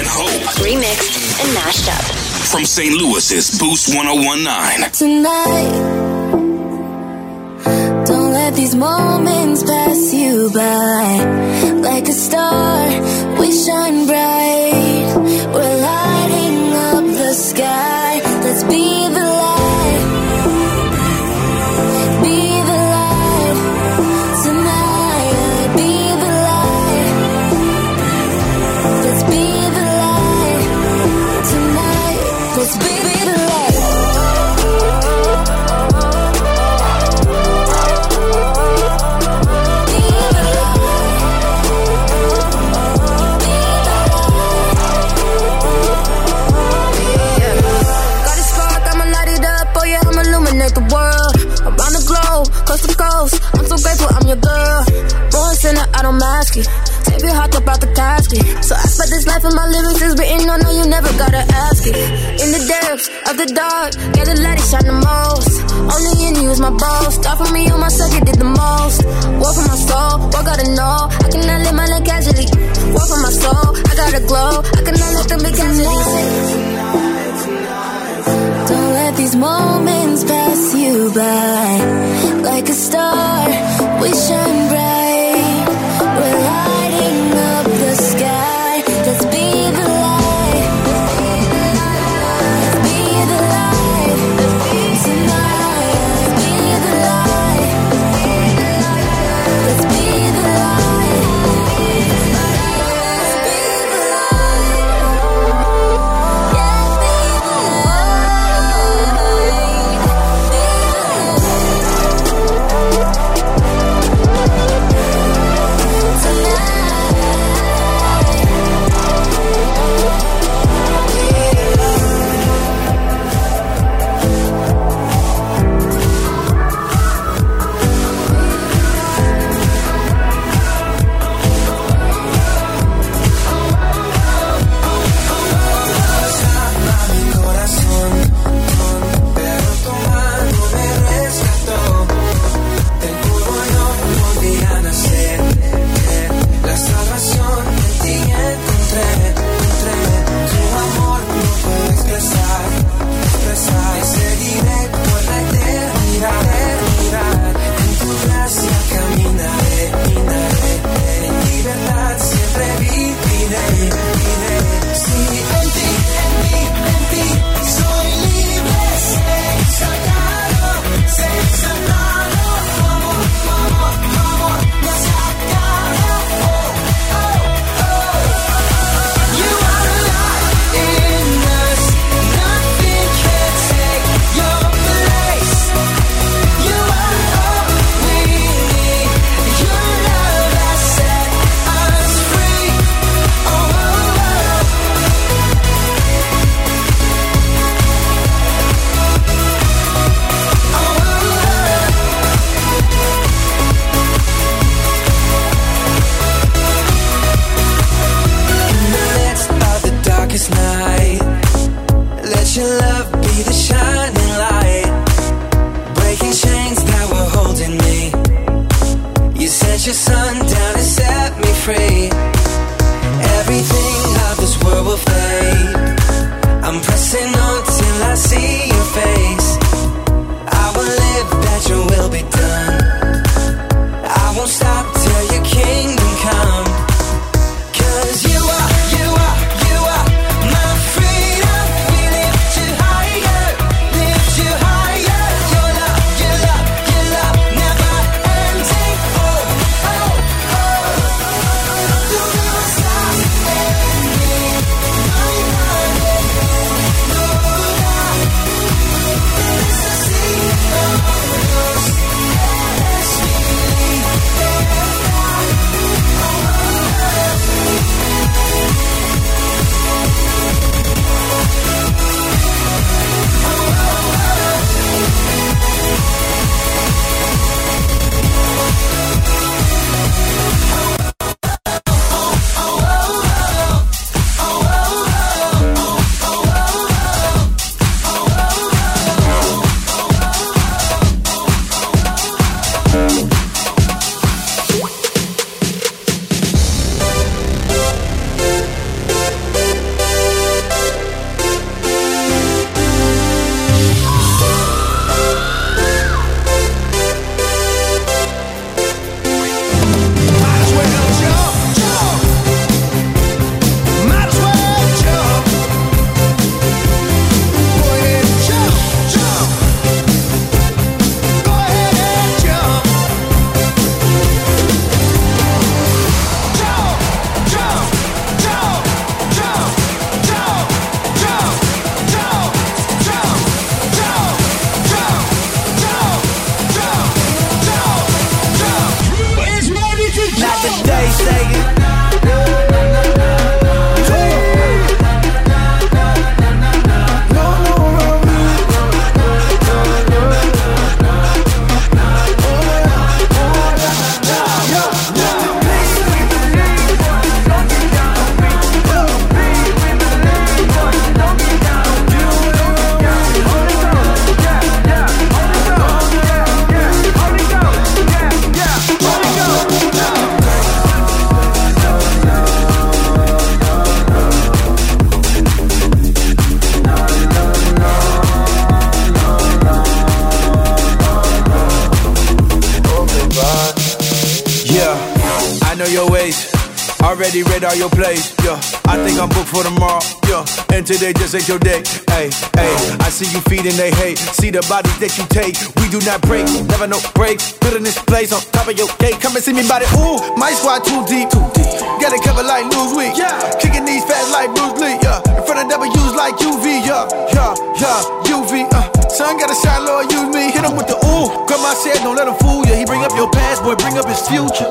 and Hope. Remixed and mashed up. From St. Louis's Boost 1019. Tonight, don't let these moments pass you by. Like a star, we shine bright. We're lighting up the sky. Let's be the light. Be the light. Tonight, be the light. Let's be the light. Tonight, let's be the light. The world around the globe, coast to coast. I'm so grateful I'm your girl. Born sinner, I don't mask it. Take your heart up out the casket. So I spent this life and my lyrics is written. No, you never gotta ask it. In the depths of the dark, yeah, the light it shine the most. Only in you is my boast. Start from me on myself, you did the most. War for my soul, what gotta know. I cannot live my life casually. War for my soul, I gotta glow. I cannot let them be casually. Don't let these moments pass you by. Like a star, we shine bright. We're lighting up the sky. Let's be the light. Let's be the light. Tonight, be the light. Let's be the light. Let's be the light. Yeah, be the light. already read all your plays, yeah. I think I'm booked for tomorrow, yeah. And today just ain't your day, hey, hey. I see you feeding they hate, see the bodies that you take. We do not break, never no breaks. Building this place on top of your gate. Come and see me by the ooh, my squad too deep. Got it covered like Newsweek, yeah. Kicking these fast like Bruce Lee, yeah. In front of W's like UV, yeah, yeah, yeah, UV, Son gotta shine, Lord, use me. Hit him with the ooh. Grandma said, don't let him fool you. He bring up your past, boy, bring up his future.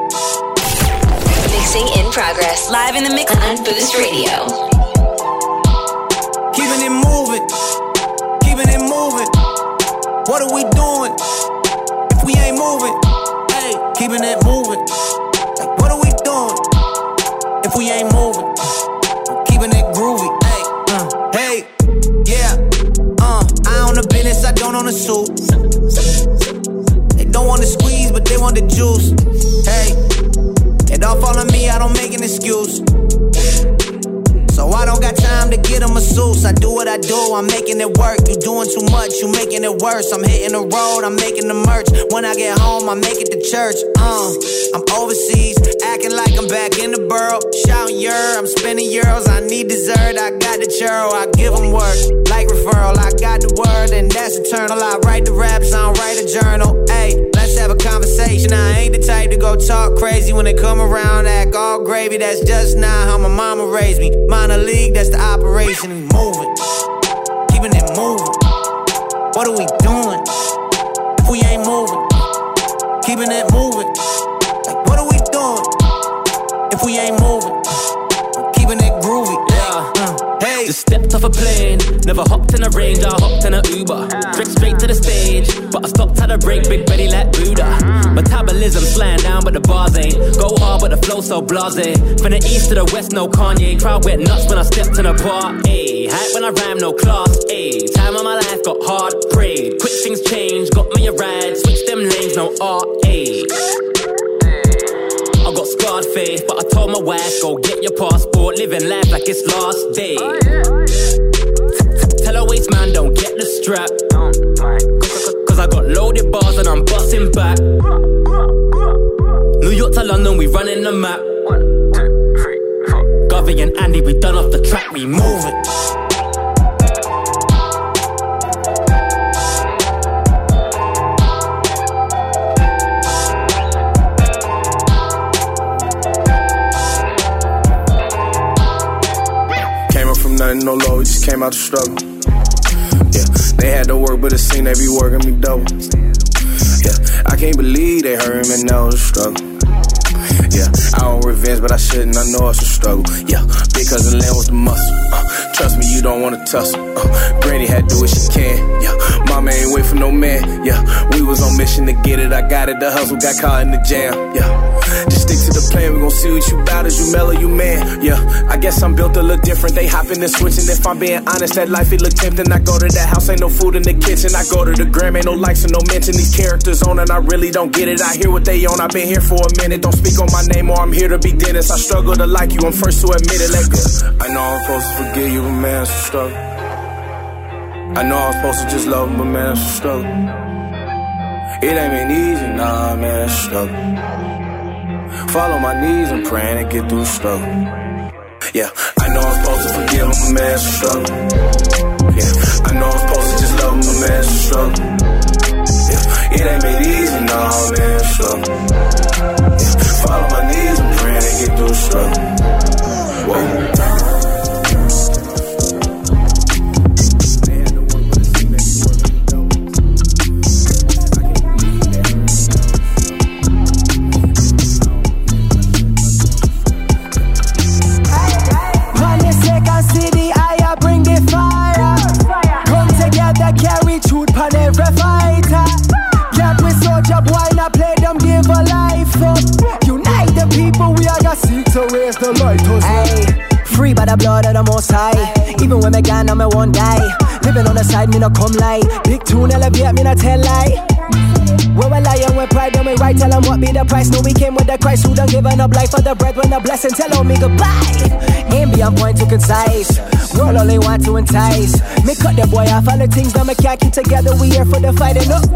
Mixing in progress. Live in the mix on Boost Radio. Keeping it moving. Keeping it moving. What are we doing if we ain't moving? Hey, keeping it moving. Like, what are we doing if we ain't moving? Keeping it groovy. Hey, yeah. I own the business, I don't own the suit. They don't want to squeeze, but they want the juice. Hey, it all fall on me, I don't make an excuse. So I don't got time to get a masseuse. I do what I do, I'm making it work. You doing too much, you making it worse. I'm hitting the road, I'm making the merch. When I get home, I make it to church. I'm overseas, acting like I'm back in the borough. Shouting I'm spending euros, I need dessert. I got the churro, I give them work. Like referral, I got the word, and that's eternal. I write the raps, I don't write a journal. Hey, let's have a conversation. I ain't the type to go talk crazy when they come around, act all gravy. That's just not how my mama raised me. Minor league, that's the operation. And moving, keeping it moving. What are we doing if we ain't moving? Keeping it moving. Like, what are we doing if we ain't moving? Keeping it groovy. Yeah. Hey. Just stepped off a plane, never hopped in a range, I hopped in a Uber. Straight to the stage, but I stopped at a break, big belly like Buddha. Metabolism flying down, but the bars ain't. Go hard, but the flow so blasé. From the east to the west, no Kanye. Crowd went nuts when I stepped in a bar. Ayy, hype when I rhyme, no class. Ayy, time of my life got hard, prayed. Quick things change, got me a ride. Switch them lanes, no art. Ayy, I got scarred face, but I told my wife, go get your passport. Living life like it's last day. Tell her waist man, don't get the strap. Cause I got loaded bars and I'm busting back. New York to London, we running the map. 1, 2, 3, 4. Govey and Andy, we done off the track, we moving. Nothing, no low, we just came out the struggle. Yeah, they had to work, but it seemed they be working me double. Yeah, I can't believe they hurt me, now it's a struggle. Yeah, I don't revenge, but I shouldn't, I know it's a struggle. Yeah, because the land was the muscle. Trust me, you don't wanna tussle. Granny had to do what she can. Yeah, mama ain't wait for no man. Yeah, we was on mission to get it, I got it. The hustle got caught in the jam. Yeah, just stick to the plan, we gon' see what you bout. As you mellow, you man. Yeah, I guess I'm built a little different. They hopping and switching. If I'm being honest, that life it look tempting. I go to that house, ain't no food in the kitchen. I go to the gram, ain't no likes and no mention. These characters on and I really don't get it. I hear what they on, I've been here for a minute. Don't speak on my name or I'm here to be Dennis. I struggle to like you, I'm first to admit it. Let go. I know I'm supposed to forgive you, but man, it's a struggle. I know I'm supposed to just love him, but man, it's a struggle. It ain't been easy, nah, man, it's a struggle. Fall on my knees and praying and get through the struggle. Yeah, I know I'm supposed to forgive him, but man, it's a struggle. Yeah, I know I'm supposed to just love him, but man, it's a struggle. Yeah, it ain't been easy, nah, man, it's a struggle. Yeah, fall on my knees and praying and get through the struggle. Whoa. To raise the lighthouse. Ay, free by the blood of the Most High. Even when me gone, I won't die. Living on the side, me no come lie. Big tune elevate, me no tell lie. Where we lie and we pride and we right. Tell them what be the price. No, we came with the Christ who done given up life for the bread. When the blessing tell me goodbye. Aim beyond point to concise. World only want to entice. Me cut the boy off all the things that me can't keep together. We here for the fighting up.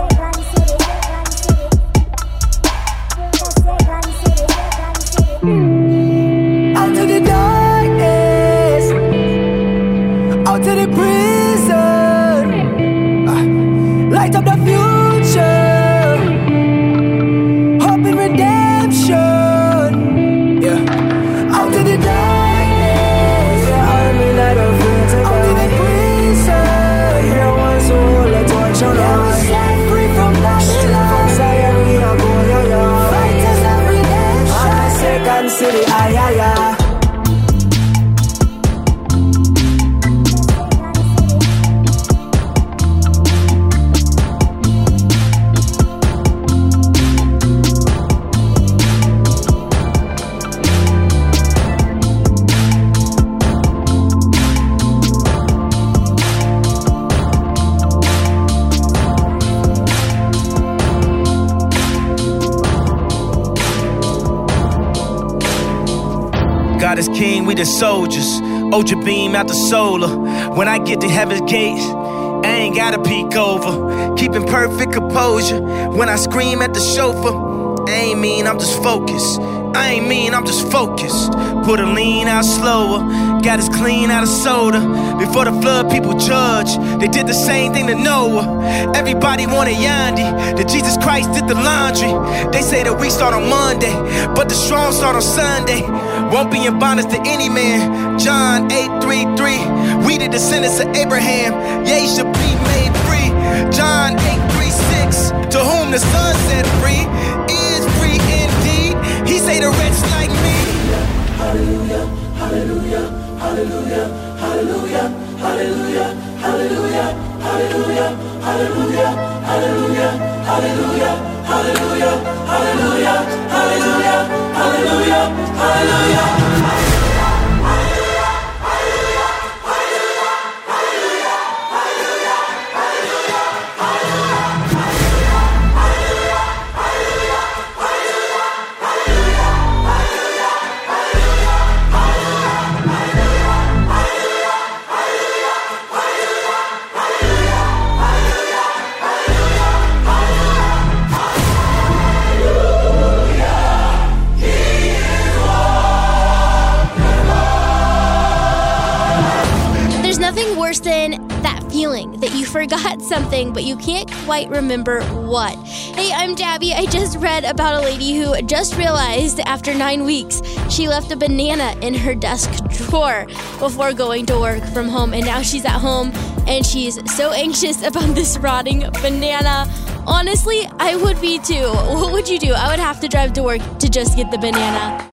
God is king, we the soldiers. Ultra beam out the solar. When I get to heaven's gates, I ain't gotta peek over. Keeping perfect composure. When I scream at the chauffeur, I ain't mean, I'm just focused. I ain't mean, I'm just focused. Put a lean out slower. Got us clean out of soda. Before the flood, people judge. They did the same thing to Noah. Everybody wanted Yandi. That Jesus Christ did the laundry. They say the week start on Monday, but the strong start on Sunday. Won't be in bondage to any man. John 8:33. We the descendants of Abraham. Ye should be made free. John 8:36. To whom the Son set free is free indeed. He say the wretch like me. Hallelujah, hallelujah, hallelujah, hallelujah, hallelujah, hallelujah, hallelujah, hallelujah, hallelujah, hallelujah, hallelujah, hallelujah, hallelujah, hallelujah, hallelujah. Worse than that feeling that you forgot something, but you can't quite remember what. Hey, I'm Gabby. I just read about a lady who just realized after 9 weeks she left a banana in her desk drawer before going to work from home, and now she's at home and she's so anxious about this rotting banana. Honestly, I would be too. What would you do? I would have to drive to work to just get the banana.